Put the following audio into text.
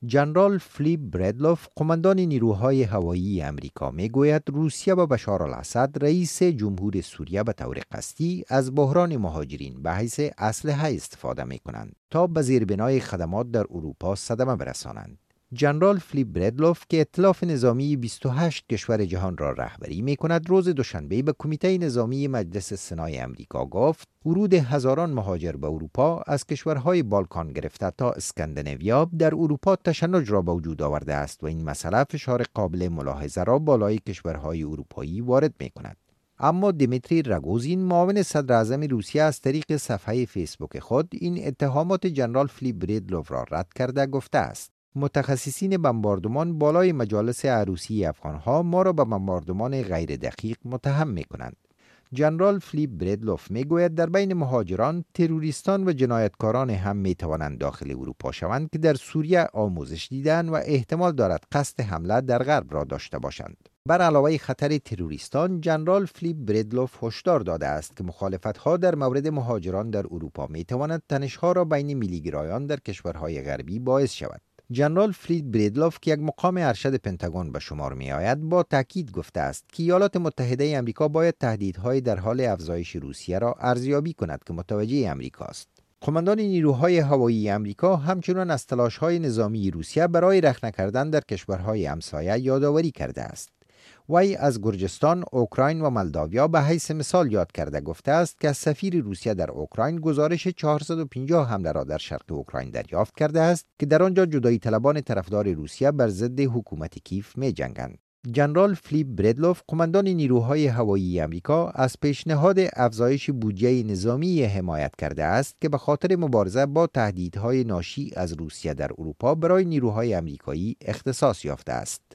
ژنرال فلیپ بردلوف، قماندان نیروهای هوایی امریکا، میگوید روسیه و بشار الاسد رئیس جمهور سوریه به طور قصدی از بحران مهاجرین به حیث اسلحه استفاده می کنند تا به زیربنای خدمات در اروپا صدمه برسانند. ژنرال فلیپ بردلوف که ائتلاف نظامی 28 کشور جهان را رهبری می کند، روز دوشنبه به کمیته نظامی مجلس سنای امریکا گفت ورود هزاران مهاجر به اروپا از کشورهای بالکان گرفته تا اسکاندیناویا در اروپا تشنج را به وجود آورده است و این مسئله فشار قابل ملاحظه را بالای کشورهای اروپایی وارد می کند. اما دیمیتری راگوزین، معاون صدر اعظم روسیه، از طریق صفحه فیسبوک خود این اتهامات ژنرال فلیپ بردلوف را رد کرده گفته است: متخصصین بمباردمان بالای مجالس عروسی افغانها ما را به بمباردمان غیر دقیق متهم می کنند. ژنرال فلیپ بردلوف می گوید در بین مهاجران، تروریستان و جنایتکاران هم می توانند داخل اروپا شوند که در سوریه آموزش دیدند و احتمال دارد قصد حمله در غرب را داشته باشند. بر علاوه خطر تروریستان، ژنرال فلیپ بردلوف هشدار داده است که مخالفت‌ها در مورد مهاجران در اروپا می تواند تنش‌ها را بین میلیگرایان در کشورهای غربی باعث شود. ژنرال فلیپ بردلوف که یک مقام ارشد پنتاگون به شمار می آید، با تاکید گفته است که ایالات متحده آمریکا باید تهدیدهای در حال افزایش روسیه را ارزیابی کند که متوجه آمریکا است. قماندان نیروهای هوایی آمریکا همچنان از تلاش‌های نظامی روسیه برای رخنه کردن در کشورهای همسایه یادآوری کرده است. وی از گرجستان، اوکراین و مولداویا به حیث مثال یاد کرده گفته است که از سفیر روسیه در اوکراین گزارش 450 حمله را در شرق اوکراین دریافت کرده است که در آنجا جدایی طلبان طرفدار روسیه بر ضد حکومت کیف می جنگند. ژنرال فلیپ بردلوف، قماندان نیروهای هوایی آمریکا، از پیشنهاد افزایش بودجه نظامی حمایت کرده است که به خاطر مبارزه با تهدیدهای ناشی از روسیه در اروپا برای نیروهای آمریکایی اختصاص یافته است.